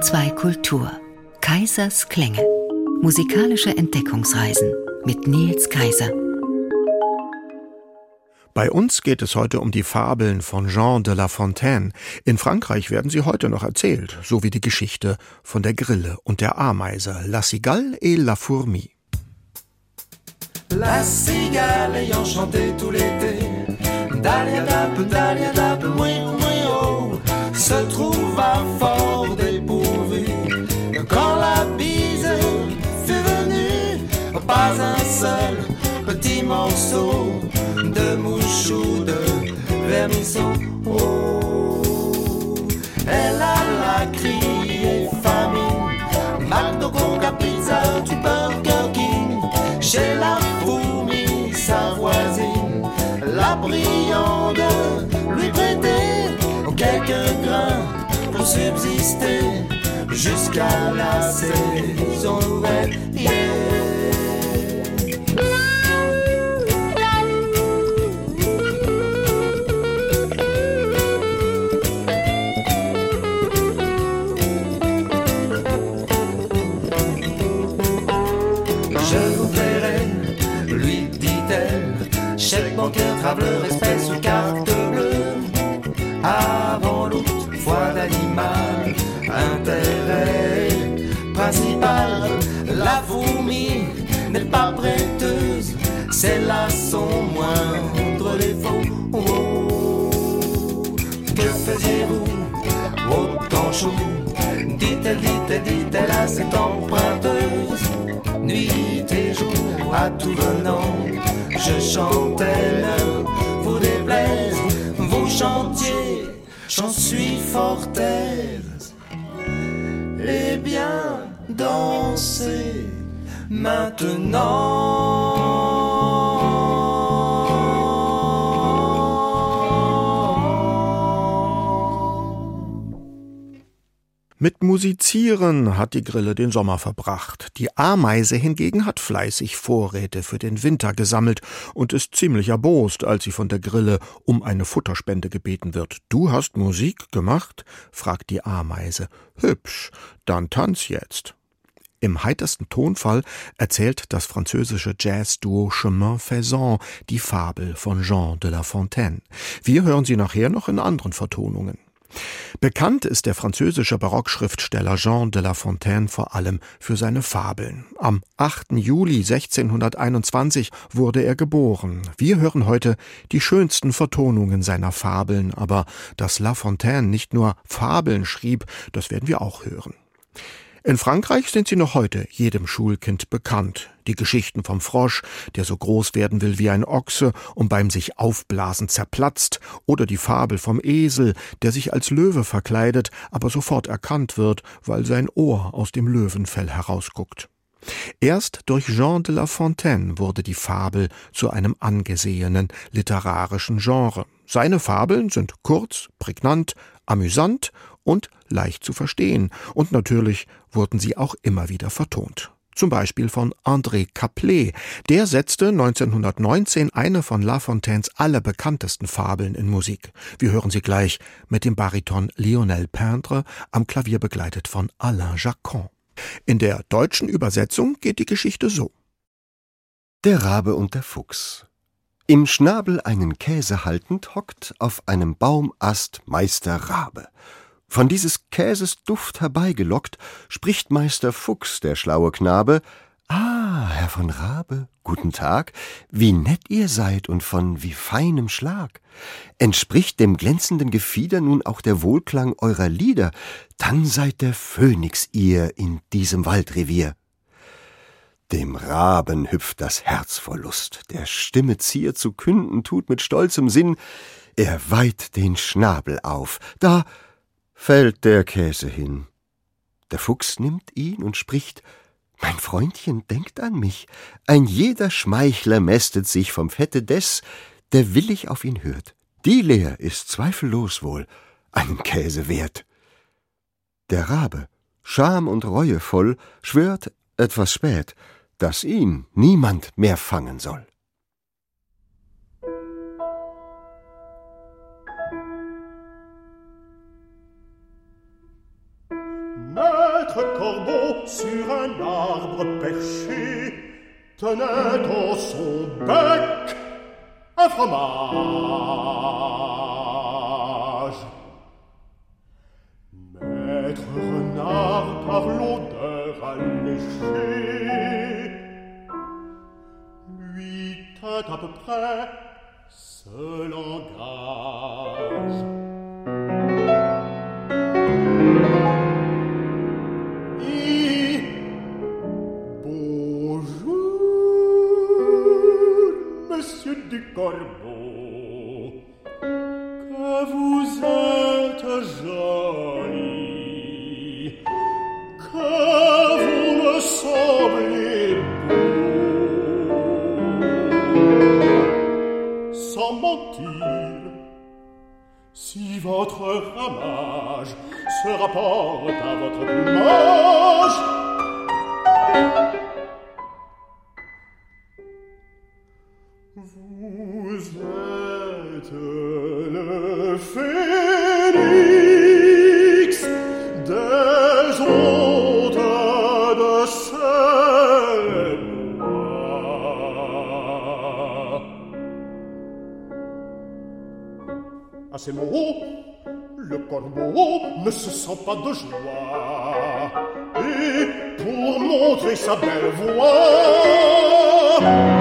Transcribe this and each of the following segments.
HR2 Kultur. Kaisers Klänge. Musikalische Entdeckungsreisen mit Nils Kaiser. Bei uns geht es heute um die Fabeln von Jean de La Fontaine. In Frankreich werden sie heute noch erzählt, so wie die Geschichte von der Grille und der Ameise, La Cigale et la Fourmi. La cigale ayant chanté tout l'été, Dalia dap, oui, oui, oh, se trouva fort dépourvue. Quand la bise fut venue, pas un seul petit morceau de mouche ou de vermisseau. Oh, elle alla crier famine, McDo, Pizza du Burger King, chez la fourmi, sa voisine, la brillante lui prêtait quelques grains pour subsister jusqu'à la saison nouvelle. Je vous paierai, lui dit-elle, chèque bancaire, traveleur, espèce ou carte bleue. Avant l'août, foi d'animal, intérêt principal. La fourmi n'est pas prêteuse, c'est là son moindre défaut. Oh, que faisiez-vous au temps chaud? Dit-elle à cette emprunteuse. Nuit et jour, à tout venant, je chantais, ne vous déplaise, vous chantiez, j'en suis fort aise. Eh bien, dansez maintenant. Mit Musizieren hat die Grille den Sommer verbracht. Die Ameise hingegen hat fleißig Vorräte für den Winter gesammelt und ist ziemlich erbost, als sie von der Grille um eine Futterspende gebeten wird. »Du hast Musik gemacht?« fragt die Ameise. »Hübsch, dann tanz jetzt.« Im heitersten Tonfall erzählt das französische Jazz-Duo Chemin Faisant die Fabel von Jean de La Fontaine. Wir hören sie nachher noch in anderen Vertonungen. Bekannt ist der französische Barockschriftsteller Jean de La Fontaine vor allem für seine Fabeln. Am 8. Juli 1621 wurde er geboren. Wir hören heute die schönsten Vertonungen seiner Fabeln, aber dass La Fontaine nicht nur Fabeln schrieb, das werden wir auch hören. In Frankreich sind sie noch heute jedem Schulkind bekannt. Die Geschichten vom Frosch, der so groß werden will wie ein Ochse und beim sich aufblasen zerplatzt, oder die Fabel vom Esel, der sich als Löwe verkleidet, aber sofort erkannt wird, weil sein Ohr aus dem Löwenfell herausguckt. Erst durch Jean de La Fontaine wurde die Fabel zu einem angesehenen literarischen Genre. Seine Fabeln sind kurz, prägnant, amüsant und leicht zu verstehen. Und natürlich wurden sie auch immer wieder vertont. Zum Beispiel von André Caplet. Der setzte 1919 eine von La Fontaines allerbekanntesten Fabeln in Musik. Wir hören sie gleich mit dem Bariton Lionel Peintre, am Klavier begleitet von Alain Jacquin. In der deutschen Übersetzung geht die Geschichte so. Der Rabe und der Fuchs. Im Schnabel einen Käse haltend, hockt auf einem Baumast Meister Rabe. Von dieses Käses Duft herbeigelockt, spricht Meister Fuchs, der schlaue Knabe: »Ah, Herr von Rabe, guten Tag, wie nett ihr seid und von wie feinem Schlag. Entspricht dem glänzenden Gefieder nun auch der Wohlklang eurer Lieder, dann seid der Phönix ihr in diesem Waldrevier.« Dem Raben hüpft das Herz vor Lust, der Stimme Zier zu künden tut mit stolzem Sinn. Er weiht den Schnabel auf, da fällt der Käse hin. Der Fuchs nimmt ihn und spricht: »Mein Freundchen, denkt an mich. Ein jeder Schmeichler mästet sich vom Fette des, der willig auf ihn hört. Die Lehr ist zweifellos wohl einen Käse wert.« Der Rabe, Scham und Reue voll, schwört etwas spät, dass ihn niemand mehr fangen soll. Maître Corbeau, sur un arbre perché, tenait dans son bec un fromage. Maître Renard, par l'odeur alléchée, lui tint à peu près ce langage. Monsieur du Corbeau, que vous êtes joli, que vous me semblez beau. Sans mentir, si votre ramage se rapporte à votre plumage, vous êtes le phénix des ondes de ces bois. À ces mots, le corbeau ne se sent pas de joie, et pour montrer sa belle voix,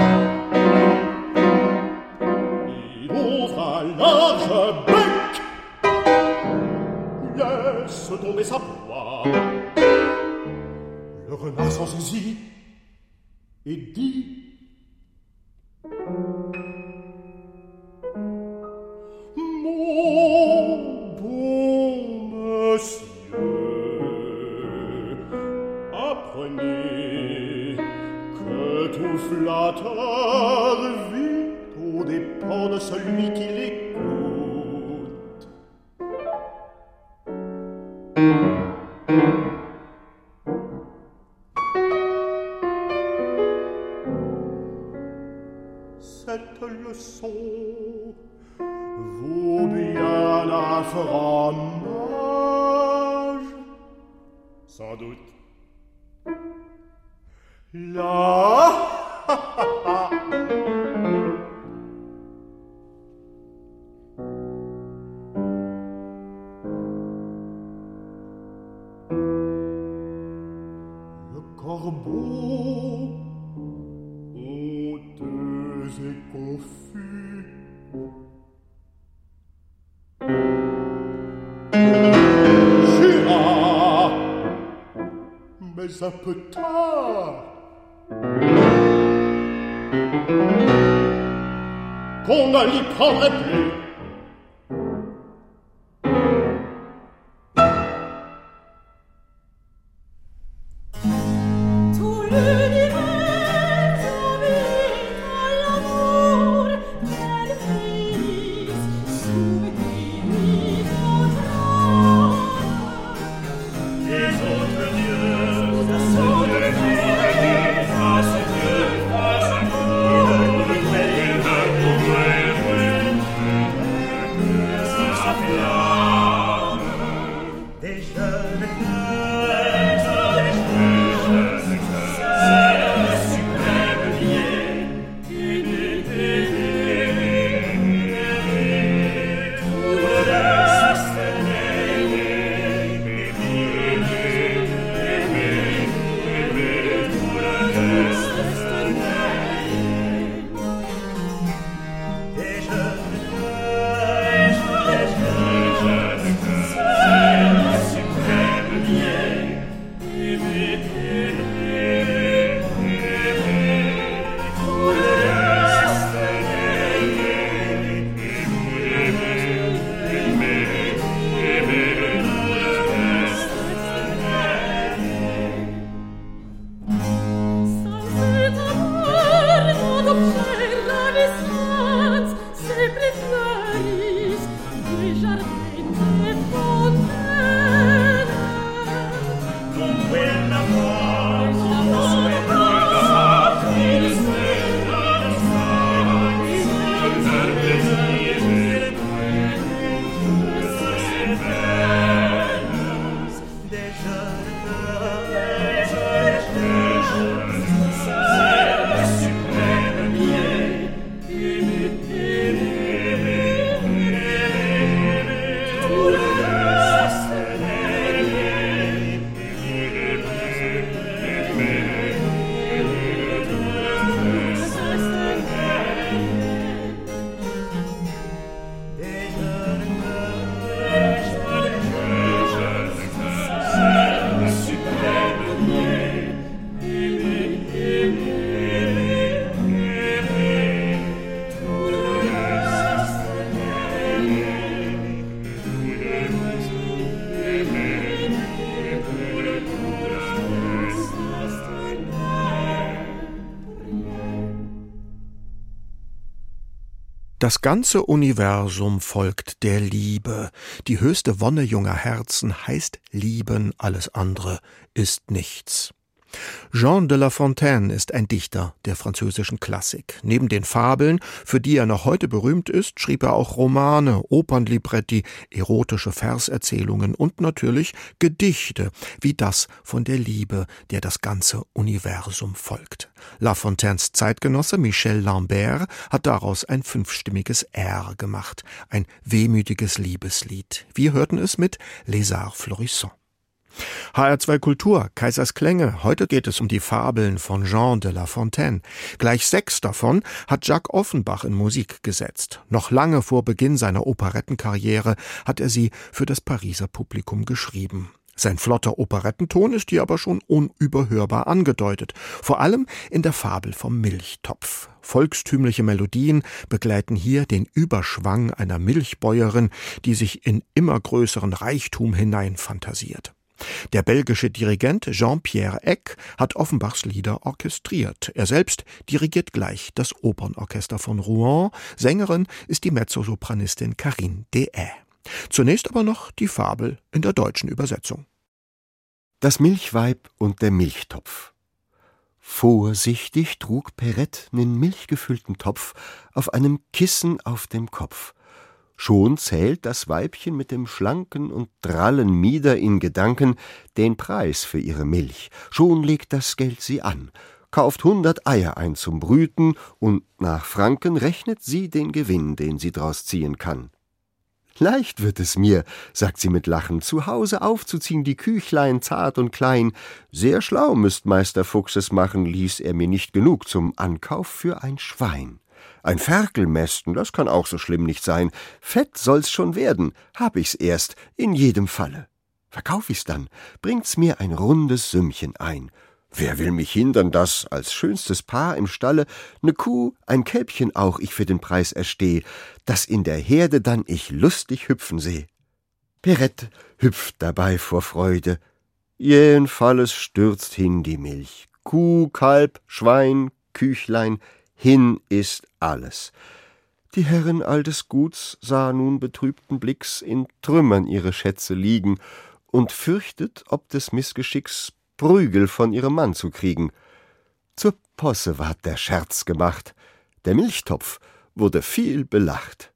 large bec, laisse tomber sa proie. Le renard s'en saisit et dit: mon bon monsieur, apprenez que tout flatteur vit aux dépens de celui qui l'écoute. Cette leçon vaut bien un fromage, sans doute. Là, le corbeau, honteux et confus, jura, mais un peu tard, qu'on ne l'y prendrait plus. Das ganze Universum folgt der Liebe. Die höchste Wonne junger Herzen heißt lieben, alles andere ist nichts. Jean de La Fontaine ist ein Dichter der französischen Klassik. Neben den Fabeln, für die er noch heute berühmt ist, schrieb er auch Romane, Opernlibretti, erotische Verserzählungen und natürlich Gedichte, wie das von der Liebe, der das ganze Universum folgt. La Fontaines Zeitgenosse Michel Lambert hat daraus ein 5-stimmiges R gemacht, ein wehmütiges Liebeslied. Wir hörten es mit Les Arts Florissants. HR2 Kultur, Kaisers Klänge. Heute geht es um die Fabeln von Jean de La Fontaine. Gleich 6 davon hat Jacques Offenbach in Musik gesetzt. Noch lange vor Beginn seiner Operettenkarriere hat er sie für das Pariser Publikum geschrieben. Sein flotter Operettenton ist hier aber schon unüberhörbar angedeutet. Vor allem in der Fabel vom Milchtopf. Volkstümliche Melodien begleiten hier den Überschwang einer Milchbäuerin, die sich in immer größeren Reichtum hineinfantasiert. Der belgische Dirigent Jean-Pierre Eck hat Offenbachs Lieder orchestriert. Er selbst dirigiert gleich das Opernorchester von Rouen. Sängerin ist die Mezzosopranistin Karine Dehaye. Zunächst aber noch die Fabel in der deutschen Übersetzung. Das Milchweib und der Milchtopf. Vorsichtig trug Perette nen milchgefüllten Topf auf einem Kissen auf dem Kopf. Schon zählt das Weibchen mit dem schlanken und drallen Mieder in Gedanken den Preis für ihre Milch. Schon legt das Geld sie an, kauft 100 Eier ein zum Brüten und nach Franken rechnet sie den Gewinn, den sie draus ziehen kann. Leicht wird es mir, sagt sie mit Lachen, zu Hause aufzuziehen die Küchlein zart und klein. Sehr schlau müsst Meister Fuchs es machen, ließ er mir nicht genug zum Ankauf für ein Schwein. Ein Ferkel mästen, das kann auch so schlimm nicht sein. Fett soll's schon werden, hab ich's erst, in jedem Falle. Verkauf ich's dann, bringt's mir ein rundes Sümmchen ein. Wer will mich hindern, dass als schönstes Paar im Stalle ne Kuh, ein Kälbchen auch ich für den Preis ersteh, dass in der Herde dann ich lustig hüpfen seh. Perette hüpft dabei vor Freude, jähen Falles stürzt hin die Milch. Kuh, Kalb, Schwein, Küchlein, hin ist alles. Die Herrin all des Guts sah nun betrübten Blicks in Trümmern ihre Schätze liegen und fürchtet, ob des Missgeschicks Prügel von ihrem Mann zu kriegen. Zur Posse ward der Scherz gemacht, der Milchtopf wurde viel belacht.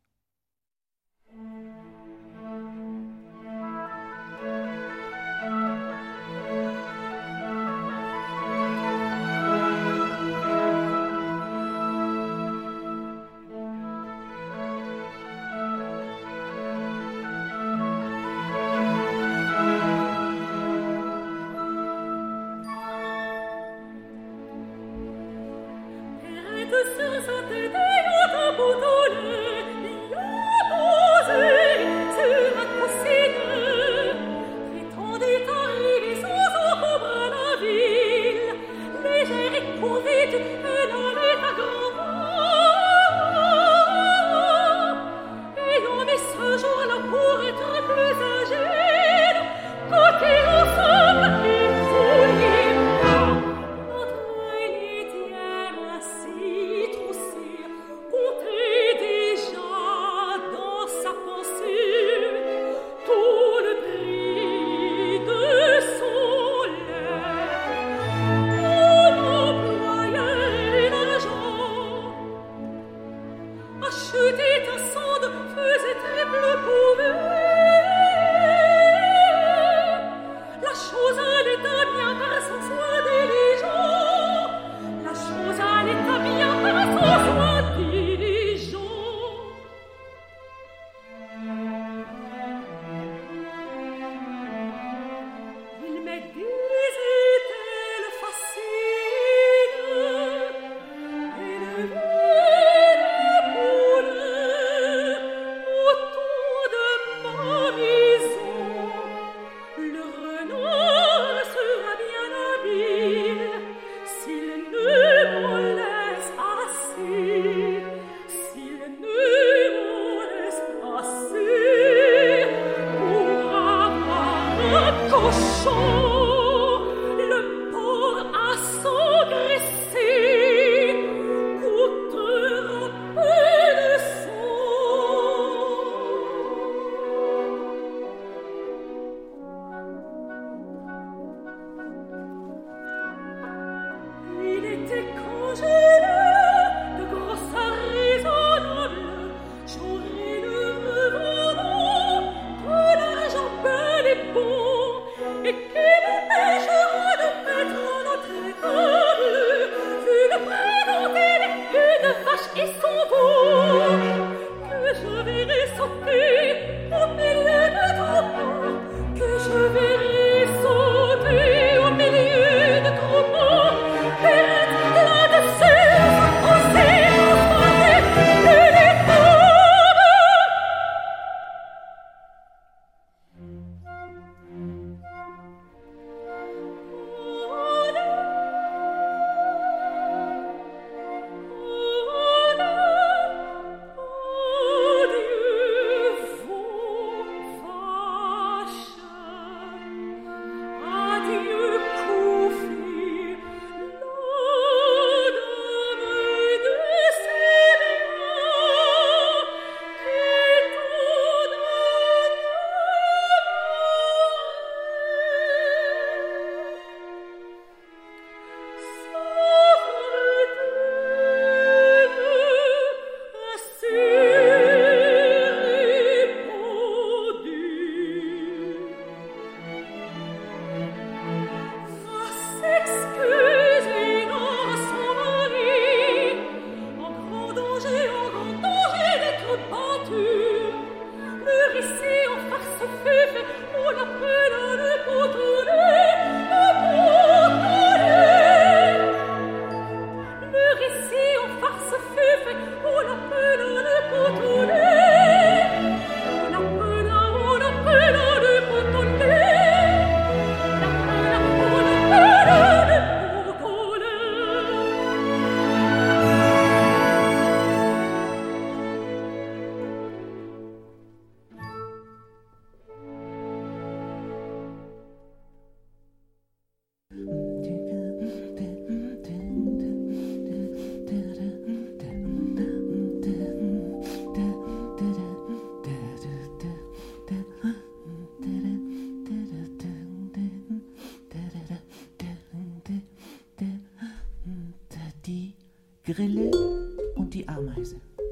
Grille und die Ameise.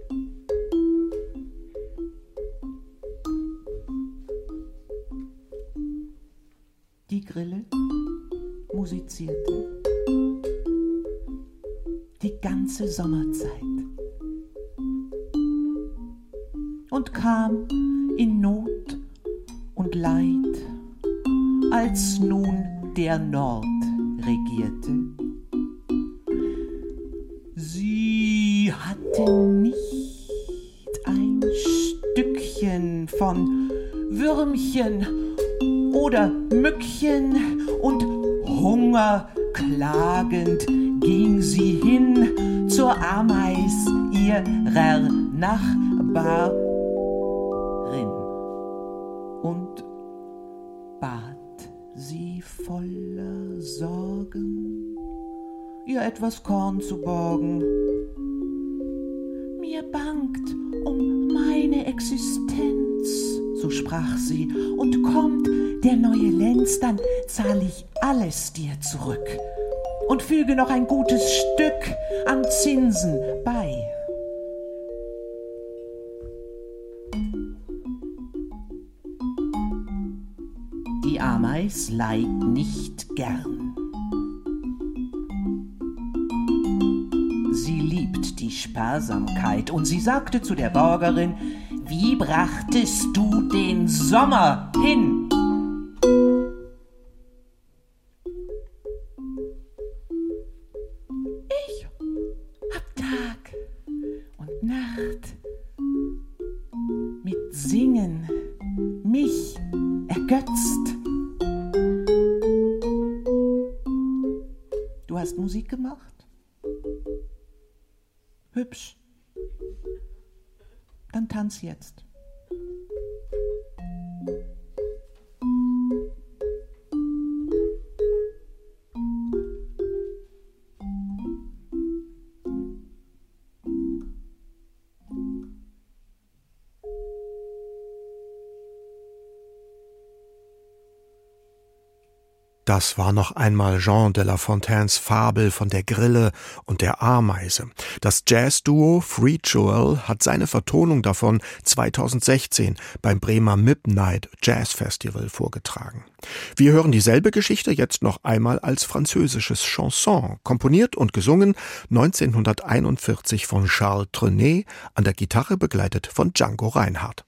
Die Grille musizierte die ganze Sommerzeit und kam in Not und Leid, als nun der Nord regierte. Sie hatte nicht ein Stückchen von Würmchen oder Mückchen, und hungerklagend ging sie hin zur Ameis ihrer Nachbarin und bat sie voller Sorgen, ihr etwas Korn zu borgen. Mir bangt um meine Existenz, so sprach sie, und kommt der neue Lenz, dann zahl ich alles dir zurück und füge noch ein gutes Stück an Zinsen bei. Die Ameis leiht nicht gern. Sie liebt die Sparsamkeit, und sie sagte zu der Bürgerin: Wie brachtest du den Sommer hin? Ich hab Tag und Nacht mit Singen mich ergötzt. Du hast Musik gemacht? Hübsch. Dann tanz jetzt. Das war noch einmal Jean de La Fontaines Fabel von der Grille und der Ameise. Das Jazzduo Free Jewel hat seine Vertonung davon 2016 beim Bremer Midnight Jazz Festival vorgetragen. Wir hören dieselbe Geschichte jetzt noch einmal als französisches Chanson, komponiert und gesungen 1941 von Charles Trenet, an der Gitarre begleitet von Django Reinhardt.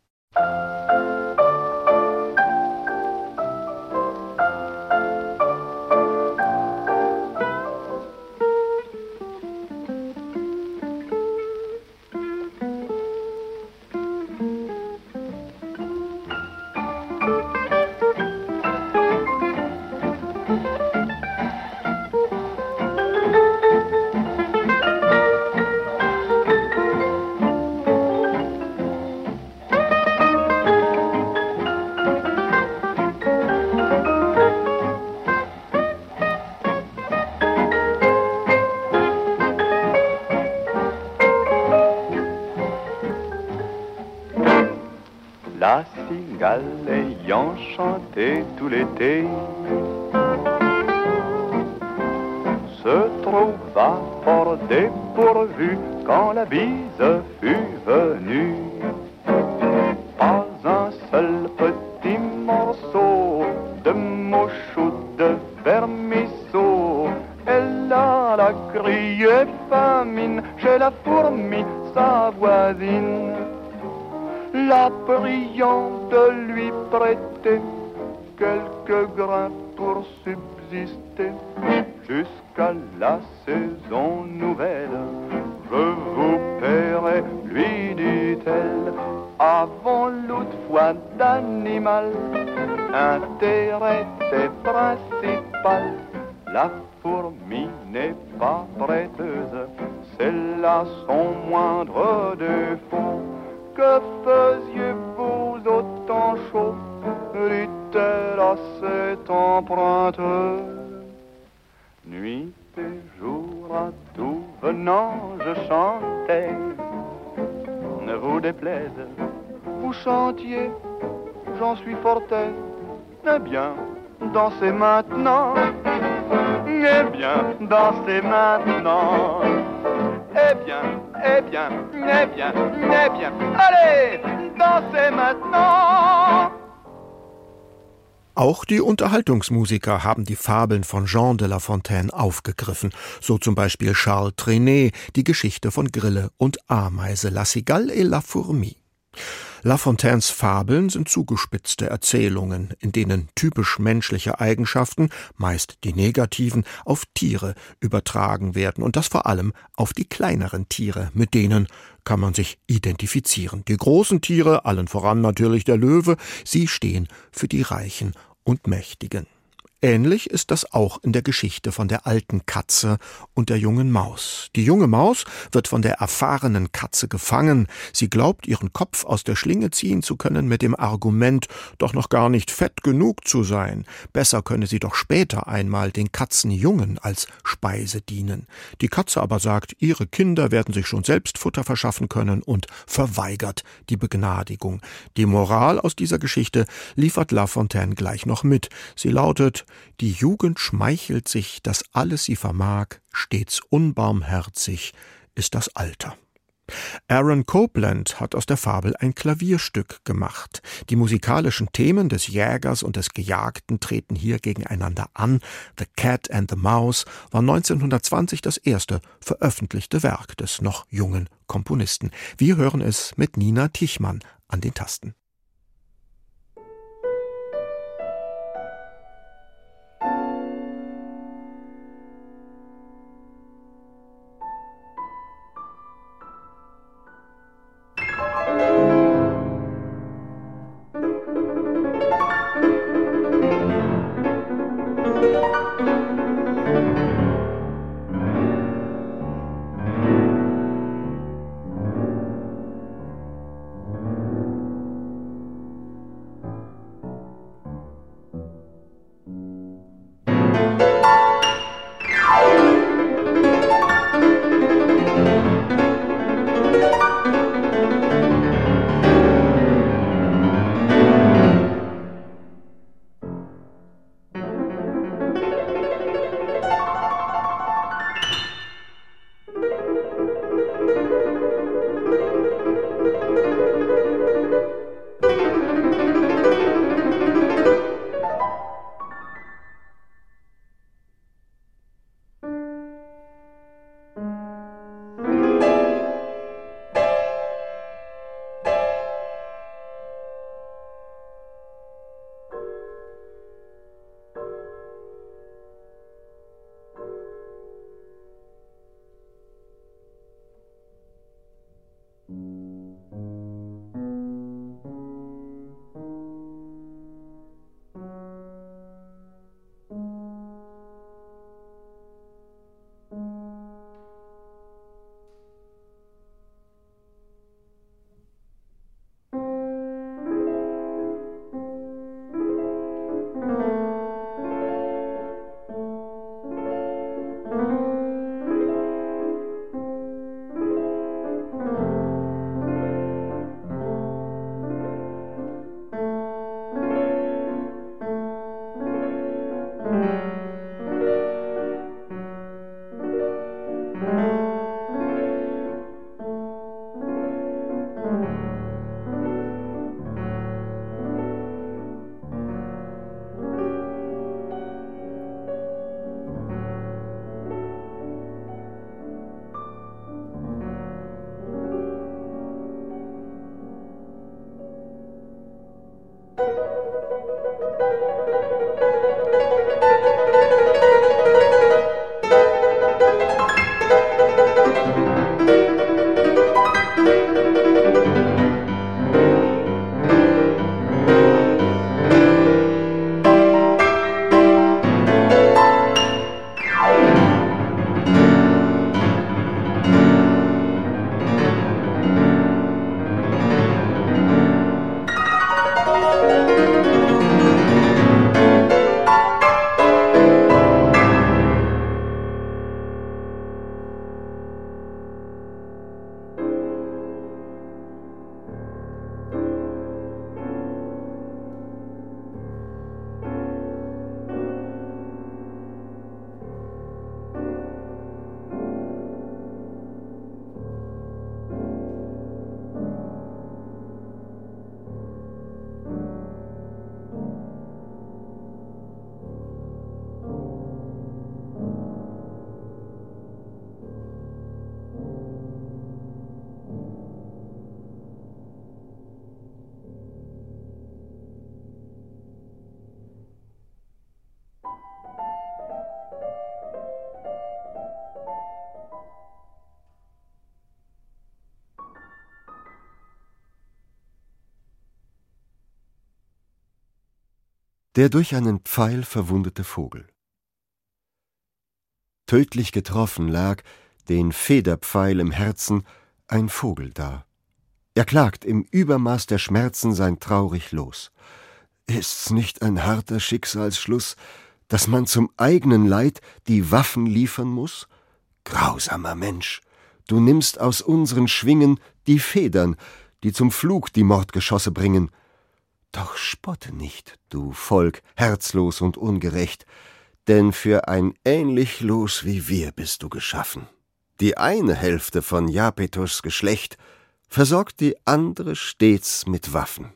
La cigale ayant chanté tout l'été se trouva fort dépourvue quand la bise fut venue. Pas un seul petit morceau de mouche ou de vermisseau. Elle alla crier famine chez la fourmi, sa voisine, la priant de lui prêter quelques grains pour subsister jusqu'à la saison nouvelle. Je vous paierai, lui dit-elle, avant l'autre fois d'animal. Intérêt est principal, la fourmi n'est pas prêteuse, c'est là son moindre défaut. Que faisiez-vous au temps chaud, dit-elle à cette emprunteuse. Nuit et jour à tout venant je chantais, ne vous déplaise, vous chantiez, j'en suis fort aise. Eh bien, dansez maintenant, eh bien, dansez maintenant. eh bien, eh bien, eh bien, eh bien, allez, dansez maintenant. Auch die Unterhaltungsmusiker haben die Fabeln von Jean de La Fontaine aufgegriffen, so zum Beispiel Charles Trenet, die Geschichte von Grille und Ameise, La Cigale et la Fourmi. La Fontaines Fabeln sind zugespitzte Erzählungen, in denen typisch menschliche Eigenschaften, meist die negativen, auf Tiere übertragen werden und das vor allem auf die kleineren Tiere, mit denen kann man sich identifizieren. Die großen Tiere, allen voran natürlich der Löwe, sie stehen für die Reichen und Mächtigen. Ähnlich ist das auch in der Geschichte von der alten Katze und der jungen Maus. Die junge Maus wird von der erfahrenen Katze gefangen. Sie glaubt, ihren Kopf aus der Schlinge ziehen zu können mit dem Argument, doch noch gar nicht fett genug zu sein. Besser könne sie doch später einmal den Katzenjungen als Speise dienen. Die Katze aber sagt, ihre Kinder werden sich schon selbst Futter verschaffen können und verweigert die Begnadigung. Die Moral aus dieser Geschichte liefert La Fontaine gleich noch mit. Sie lautet: Die Jugend schmeichelt sich, dass alles sie vermag, stets unbarmherzig ist das Alter. Aaron Copland hat aus der Fabel ein Klavierstück gemacht. Die musikalischen Themen des Jägers und des Gejagten treten hier gegeneinander an. The Cat and the Mouse war 1920 das erste veröffentlichte Werk des noch jungen Komponisten. Wir hören es mit Nina Tichmann an den Tasten. Der durch einen Pfeil verwundete Vogel. Tödlich getroffen lag, den Federpfeil im Herzen, ein Vogel da. Er klagt im Übermaß der Schmerzen sein traurig Los. Ist's nicht ein harter Schicksalsschluss, dass man zum eigenen Leid die Waffen liefern muß? Grausamer Mensch, du nimmst aus unseren Schwingen die Federn, die zum Flug die Mordgeschosse bringen. Doch spotte nicht, du Volk, herzlos und ungerecht, denn für ein ähnlich Los wie wir bist du geschaffen. Die eine Hälfte von Japetus Geschlecht versorgt die andere stets mit Waffen.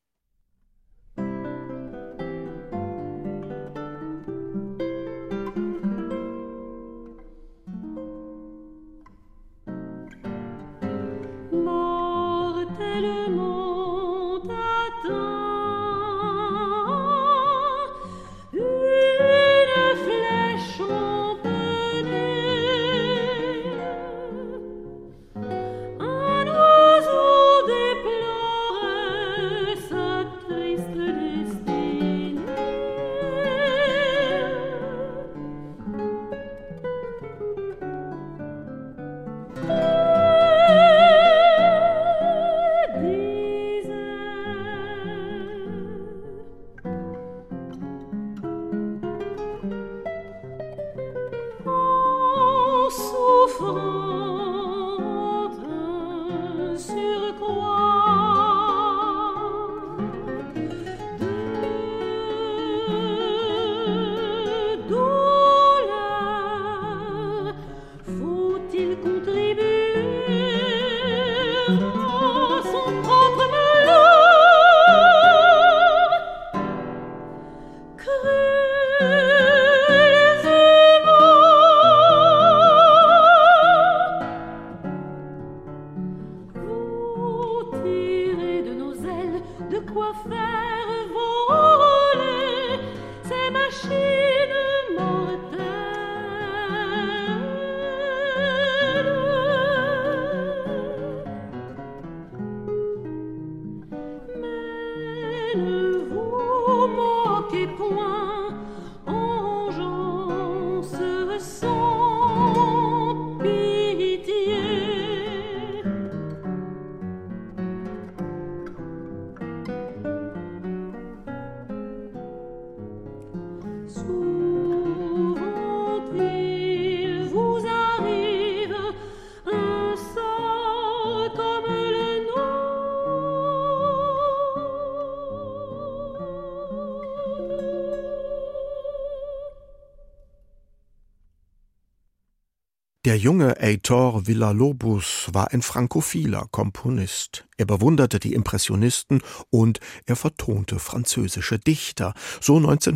Der junge Heitor Villa-Lobos war ein frankophiler Komponist. Er bewunderte die Impressionisten und er vertonte französische Dichter. So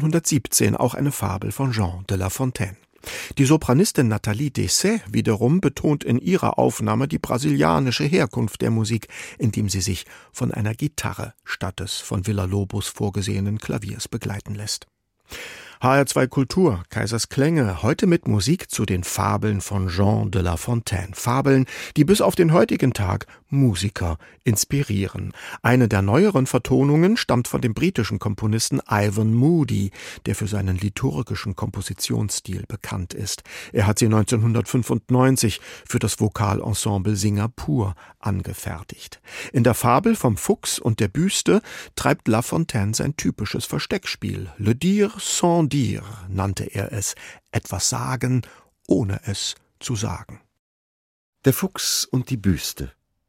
1917 auch eine Fabel von Jean de La Fontaine. Die Sopranistin Nathalie Dessay wiederum betont in ihrer Aufnahme die brasilianische Herkunft der Musik, indem sie sich von einer Gitarre statt des von Villa-Lobos vorgesehenen Klaviers begleiten lässt. HR2 Kultur, Kaisers Klänge, heute mit Musik zu den Fabeln von Jean de La Fontaine. Fabeln, die bis auf den heutigen Tag Musiker inspirieren. Eine der neueren Vertonungen stammt von dem britischen Komponisten Ivan Moody, der für seinen liturgischen Kompositionsstil bekannt ist. Er hat sie 1995 für das Vokalensemble Singapur angefertigt. In der Fabel vom Fuchs und der Büste treibt La Fontaine sein typisches Versteckspiel. Le dire sans dire nannte er es, etwas sagen, ohne es zu sagen. Der Fuchs und die Büste.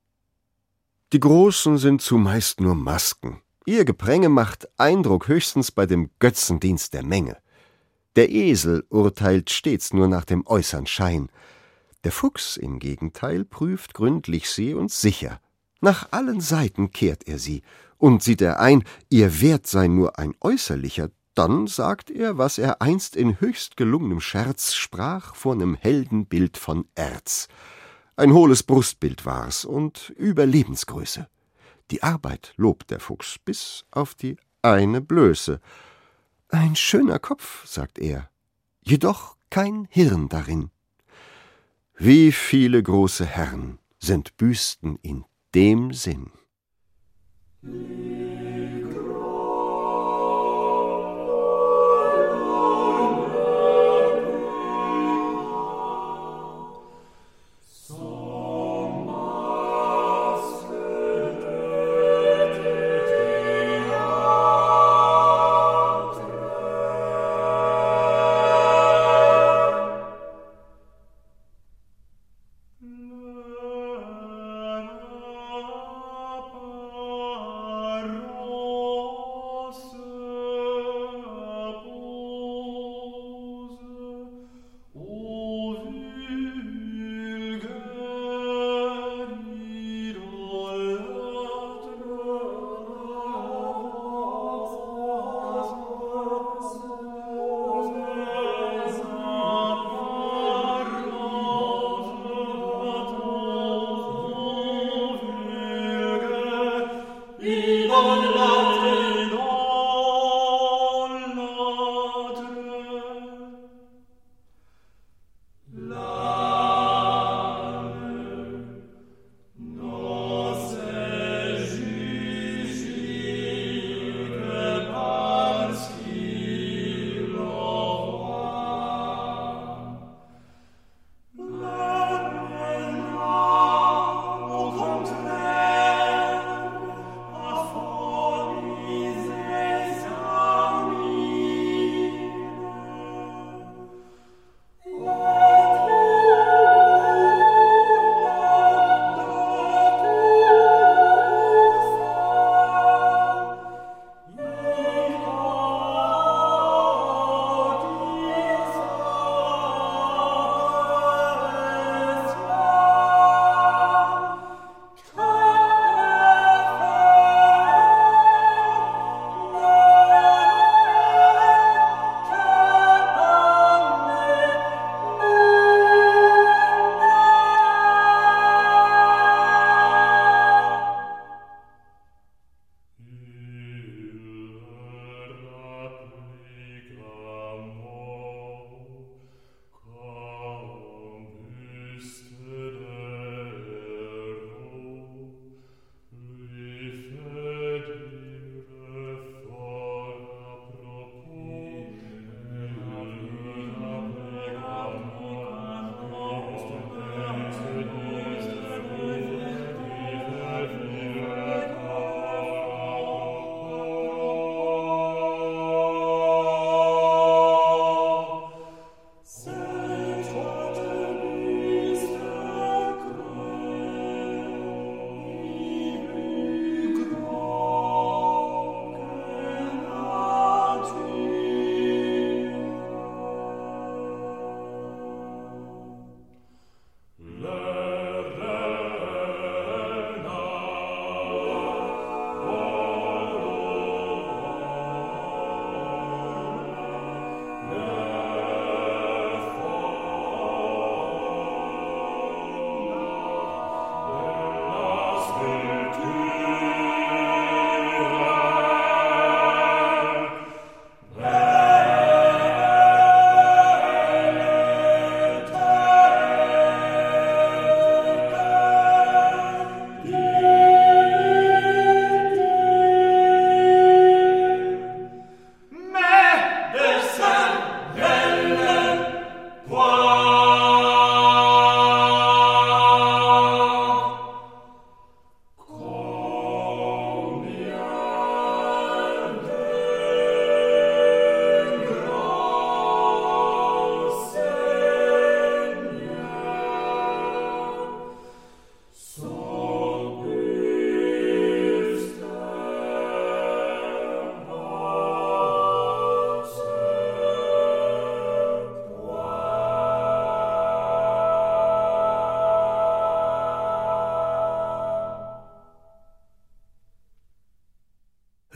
Die Großen sind zumeist nur Masken. Ihr Gepränge macht Eindruck höchstens bei dem Götzendienst der Menge. Der Esel urteilt stets nur nach dem äußern Schein. Der Fuchs im Gegenteil prüft gründlich sie und sicher. Nach allen Seiten kehrt er sie, und sieht er ein, ihr Wert sei nur ein äußerlicher, dann sagt er, was er einst in höchst gelungenem Scherz sprach vor nem Heldenbild von Erz. Ein hohles Brustbild war's und Überlebensgröße. Die Arbeit lobt der Fuchs bis auf die eine Blöße. Ein schöner Kopf, sagt er, jedoch kein Hirn darin. Wie viele große Herren sind Büsten in dem Sinn.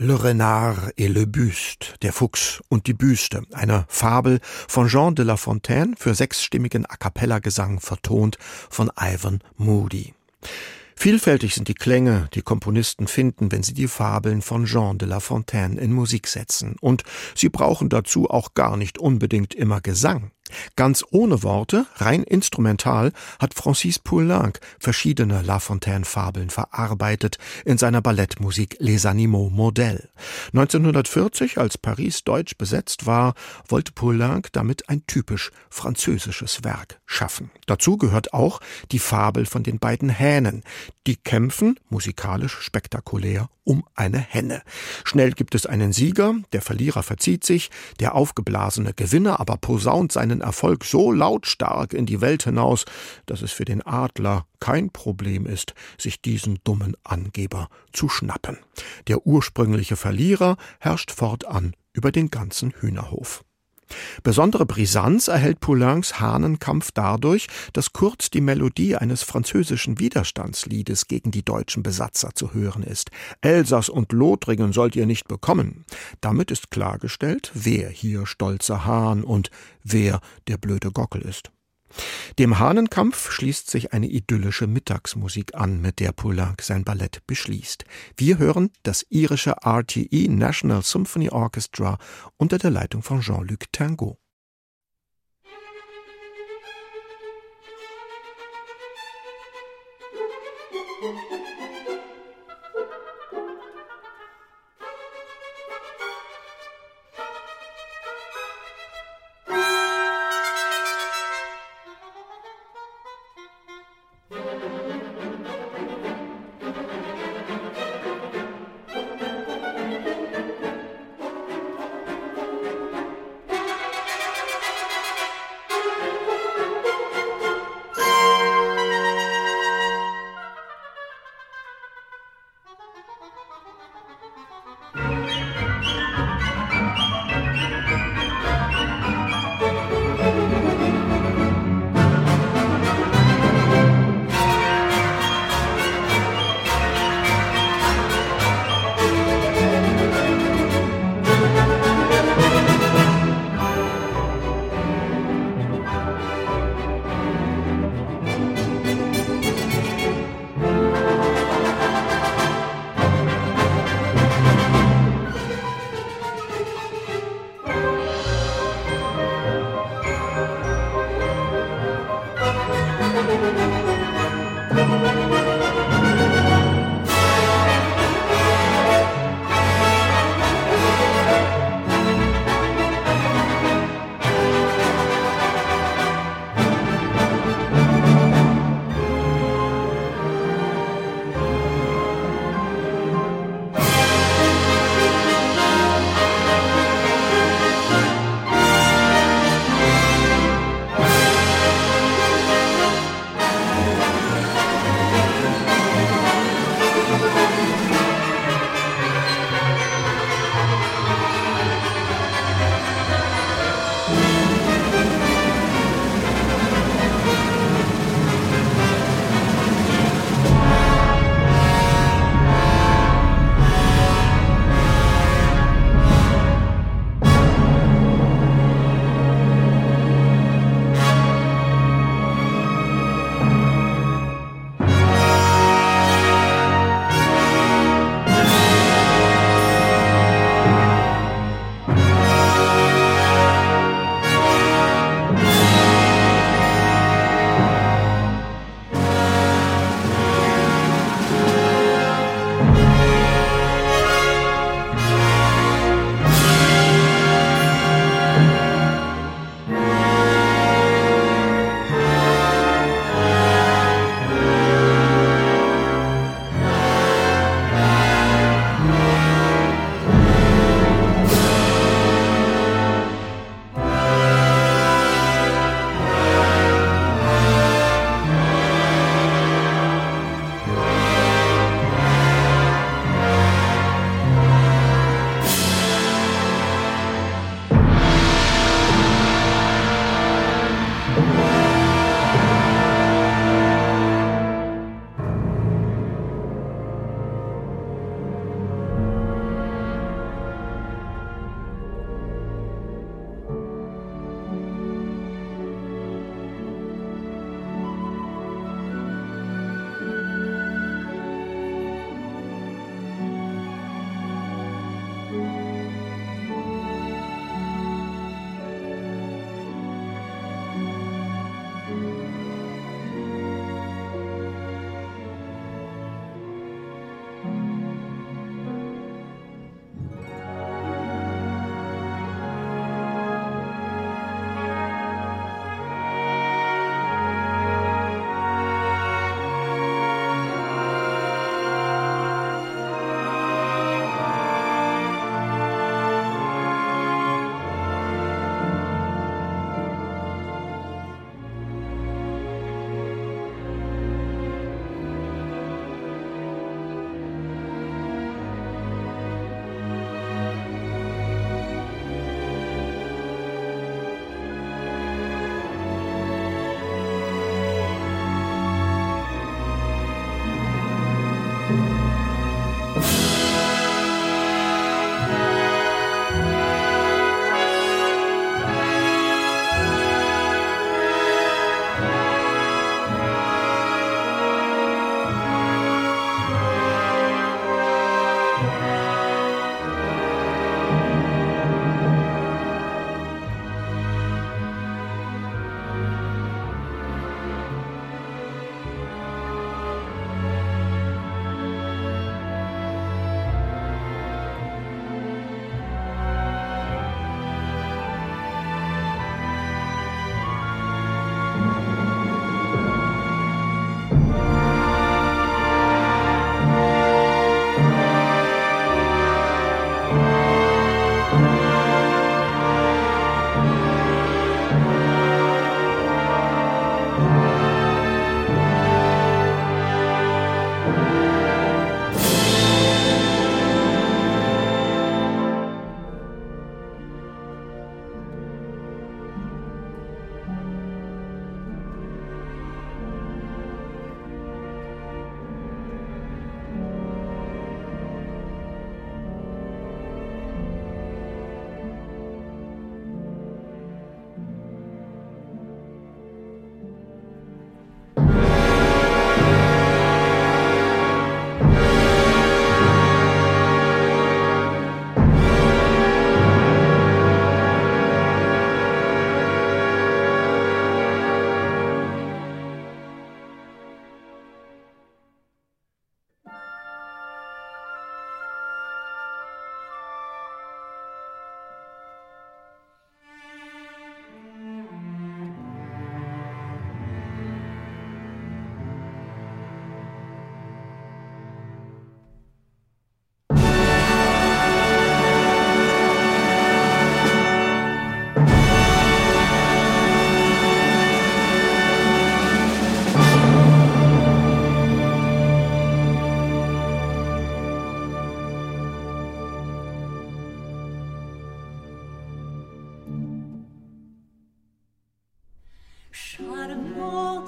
Le Renard et le Buste, der Fuchs und die Büste, eine Fabel von Jean de La Fontaine für sechsstimmigen A-cappella-Gesang vertont von Ivan Moody. Vielfältig sind die Klänge, die Komponisten finden, wenn sie die Fabeln von Jean de La Fontaine in Musik setzen. Und sie brauchen dazu auch gar nicht unbedingt immer Gesang. Ganz ohne Worte, rein instrumental, hat Francis Poulenc verschiedene La Fontaine-Fabeln verarbeitet in seiner Ballettmusik Les Animaux Modèles. 1940, als Paris deutsch besetzt war, wollte Poulenc damit ein typisch französisches Werk schaffen. Dazu gehört auch die Fabel von den beiden Hähnen. Die kämpfen, musikalisch spektakulär, um eine Henne. Schnell gibt es einen Sieger, der Verlierer verzieht sich, der aufgeblasene Gewinner aber posaunt seinen Erfolg so lautstark in die Welt hinaus, dass es für den Adler kein Problem ist, sich diesen dummen Angeber zu schnappen. Der ursprüngliche Verlierer herrscht fortan über den ganzen Hühnerhof. Besondere Brisanz erhält Poulencs Hahnenkampf dadurch, dass kurz die Melodie eines französischen Widerstandsliedes gegen die deutschen Besatzer zu hören ist. Elsass und Lothringen sollt ihr nicht bekommen. Damit ist klargestellt, wer hier stolzer Hahn und wer der blöde Gockel ist. Dem Hahnenkampf schließt sich eine idyllische Mittagsmusik an, mit der Poulenc sein Ballett beschließt. Wir hören das irische RTE National Symphony Orchestra unter der Leitung von Jean-Luc Tingot.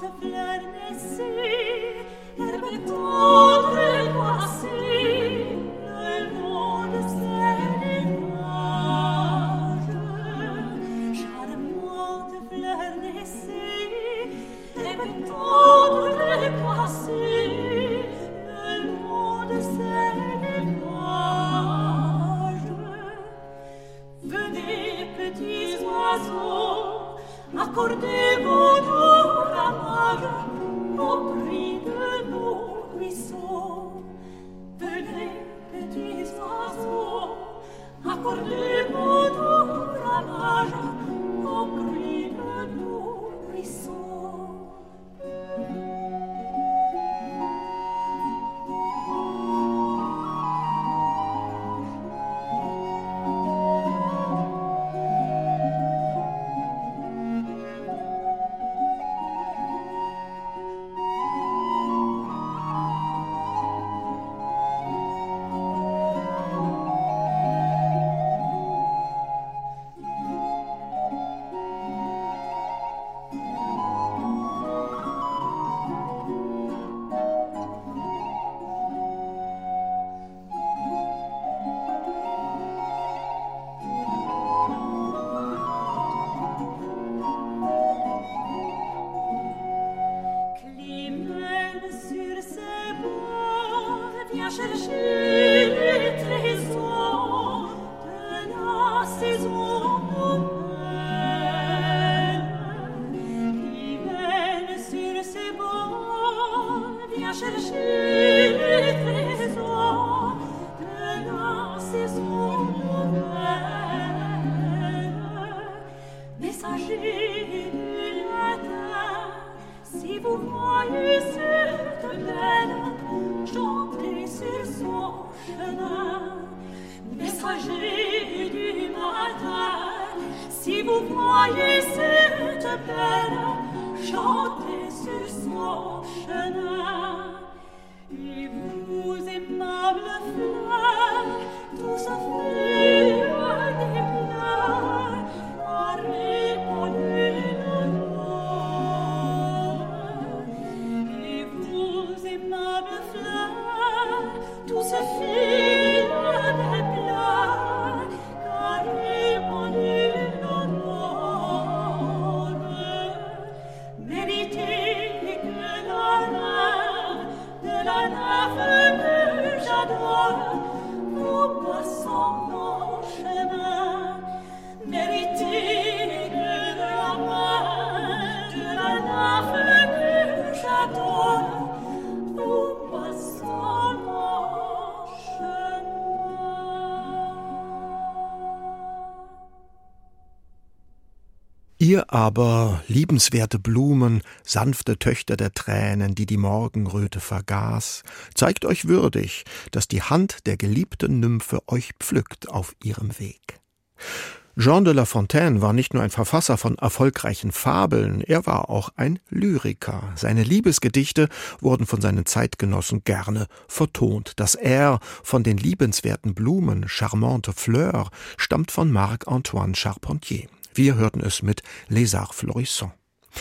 Ihr aber, liebenswerte Blumen, sanfte Töchter der Tränen, die die Morgenröte vergaß, zeigt euch würdig, dass die Hand der geliebten Nymphe euch pflückt auf ihrem Weg. Jean de La Fontaine war nicht nur ein Verfasser von erfolgreichen Fabeln, er war auch ein Lyriker. Seine Liebesgedichte wurden von seinen Zeitgenossen gerne vertont. Das Air von den liebenswerten Blumen, Charmante Fleur, stammt von Marc-Antoine Charpentier. Wir hörten es mit Les Arts Florissants.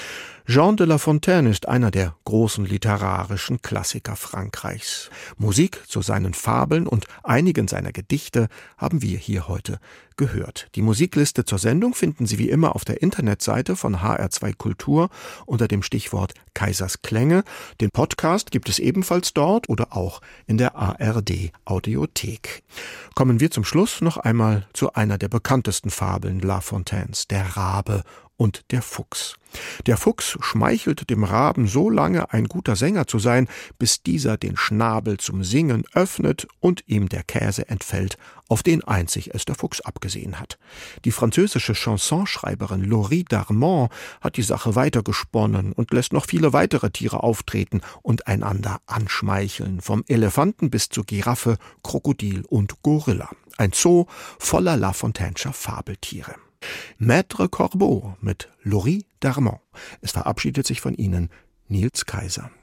Jean de La Fontaine ist einer der großen literarischen Klassiker Frankreichs. Musik zu seinen Fabeln und einigen seiner Gedichte haben wir hier heute gehört. Die Musikliste zur Sendung finden Sie wie immer auf der Internetseite von HR2 Kultur unter dem Stichwort Kaisers Klänge. Den Podcast gibt es ebenfalls dort oder auch in der ARD Audiothek. Kommen wir zum Schluss noch einmal zu einer der bekanntesten Fabeln La Fontaines, der Rabe und der Fuchs. Der Fuchs schmeichelt dem Raben so lange, ein guter Sänger zu sein, bis dieser den Schnabel zum Singen öffnet und ihm der Käse entfällt, auf den einzig es der Fuchs abgesehen hat. Die französische Chansonschreiberin Laurie Darmon hat die Sache weitergesponnen und lässt noch viele weitere Tiere auftreten und einander anschmeicheln, vom Elefanten bis zur Giraffe, Krokodil und Gorilla. Ein Zoo voller La Fontainescher Fabeltiere. Maître Corbeau mit Laurie Darmon. Es verabschiedet sich von Ihnen Nils Kaiser.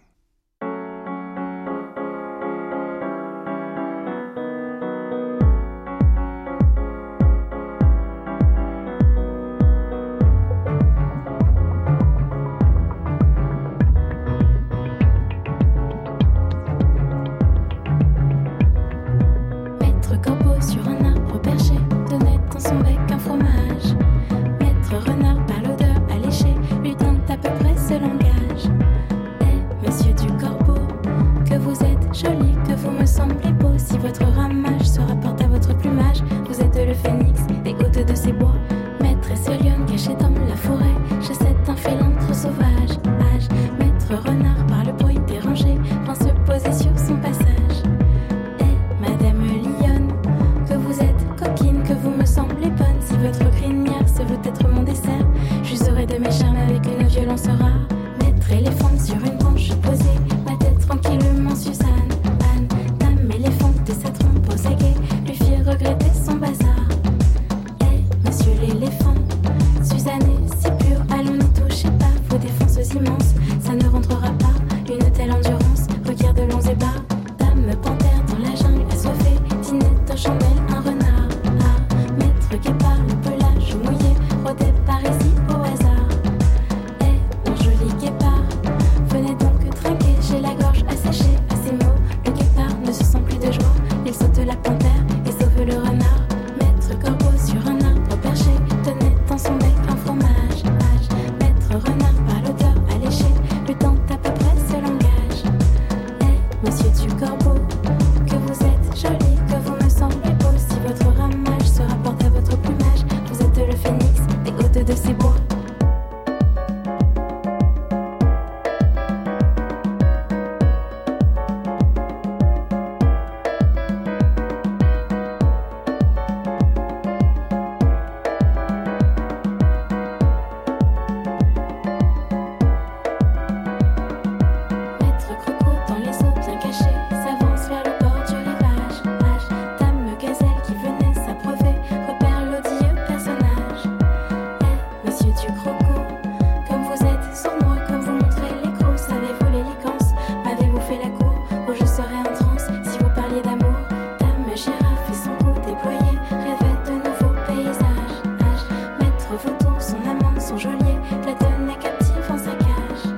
Maîtresse lionne cachée dans la forêt, chassette un félin trop sauvage. Maître renard par le bruit dérangé, vient se poser sur son passage. Eh, Madame Lionne, que vous êtes coquine, que vous me semblez bonne. Si votre crinière, ce veut être mon dessert, j'userai de mes charmes avec une violence rare. Maître éléphant sur une branche posée, ma tête tranquillement Suzanne. Anne, dame éléphant et sa trompe aux aguets, lui fit regretter son bazar. Eh, monsieur l'éléphant, Suzanne est si pure, allons n'y touchez pas, vos défenses immenses, ça ne rentrera pas, une telle endurance requiert de longs ébats. Dame panthère dans la jungle assoiffée, dînette, chandelle, un renard. Ah, maître guépard, le pelage mouillé, rôdé par ici au hasard. Eh, mon joli guépard, venez donc trinquer, j'ai la gorge asséchée. À ces mots, le guépard ne se sent plus de joie, il saute la panthère et sauve le renard. Maître corbeau sur un arbre perché, tenait dans son bec un fromage. Maître renard par l'odeur alléchée, lui tente à peu près ce langage. Eh, monsieur du corbeau, que vous êtes joli, que vous me semblez beau. Si votre ramage se rapporte à votre plumage, vous êtes le phénix des hôtes de ces bois. Maître croco dans les eaux bien cachées, s'avance vers le bord du rivage. Dame gazelle qui venait s'abreuver, repère l'odieux personnage. Eh, monsieur du croco, comme vous êtes sournois, comme vous montrez les crocs, savez-vous l'élégance? M'avez-vous fait la cour, où je serais en transe si vous parliez d'amour? Dame girafe et son cou déployé, rêvait de nouveaux paysages. Maître vautour, son amant, son geôlier, la tenait captive en sa cage.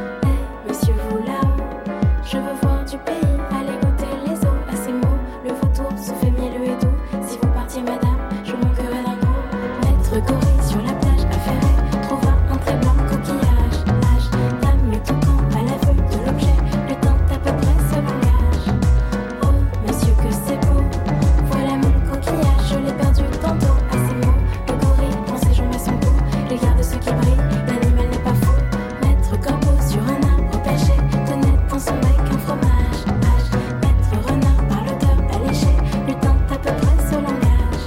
Eh, monsieur vous là-haut, je veux voir du pays, allez goûter les eaux. À ces mots, le vautour se fait mielleux et doux. Si vous partiez, madame, je manquerai d'un coup. Maître gorille sur la plage affairée, trouva un très blanc coquillage. Dame le toucan à la vue de l'objet, lui tente à peu près ce langage. Oh, monsieur, que c'est beau, voilà mon coquillage, je l'ai perdu tantôt. À ces mots, le gorille prend ses jambes à son cou, il garde ce qui brille, l'animal n'est pas fou. Maître corbeau sur un arbre perché, tenait dans son bec un fromage. Maître renard par l'odeur alléchée, lui tente à peu près ce langage.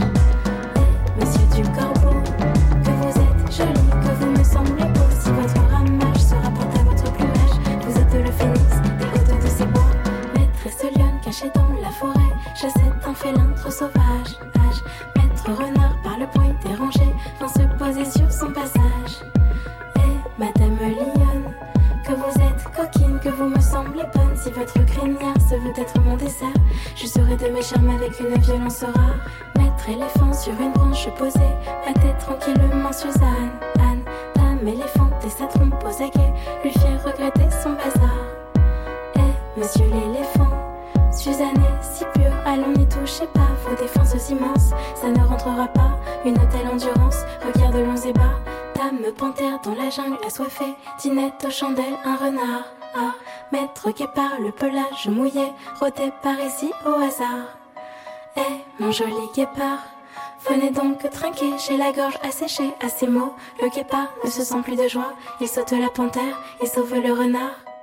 Eh, monsieur du corbeau, que vous êtes joli, que vous me semblez beau. Si votre ramage se rapporte à votre plumage, vous êtes le phénix des hôtes de ces bois. Maîtresse lionne cachée dans la forêt, chassette un félin trop sauvage. Maître renard par le bruit dérangé, vient se poser sur son passage. Eh, Madame Lionne, que vous êtes coquine, que vous me semblez bonne. Si votre crinière se veut être mon dessert, je serai de mes charmes avec une violence rare. Maître éléphant sur une branche posée, ma tête tranquillement Suzanne. Anne, dame éléphant et sa trompe aux aguets, lui firent regretter son bazar. Eh, monsieur l'éléphant, Suzanne est si pure, allons n'y touchez pas, vos défenses immenses, ça ne rentrera pas, une telle endurance requiert de longs ébats. Dame panthère dans la jungle assoiffée, dînette aux chandelles, un renard. Maître guépard, le pelage mouillé, rôdé par ici au hasard. Eh, mon joli guépard, venez donc trinquer, j'ai la gorge asséchée. À ces mots, le guépard ne se sent plus de joie, il saute la panthère et sauve le renard.